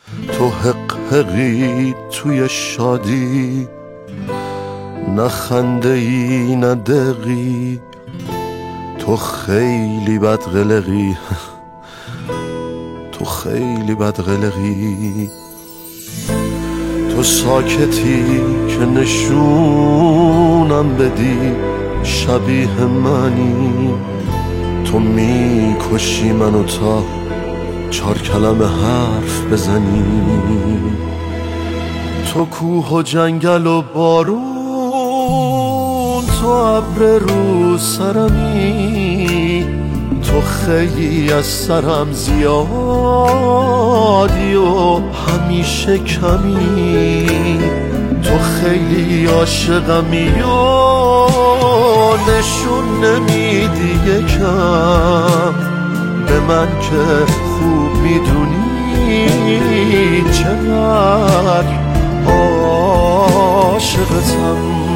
تو حقی توی شادی، نه خنده ای نه دقی، تو خیلی بدقلقی تو خیلی بدقلقی. تو ساکتی که نشونم بدی شبیه منی، تو میکشی منو تا 4 کلمه حرف بزنی. تو کوه و جنگل و بارون، تو ابر رو سرمی، تو خیلی از سرم زیادی و همیشه کمی. تو خیلی عاشقمی و نشون نمیدی یکم به من که خوب میدونی چقدر عاشقتم.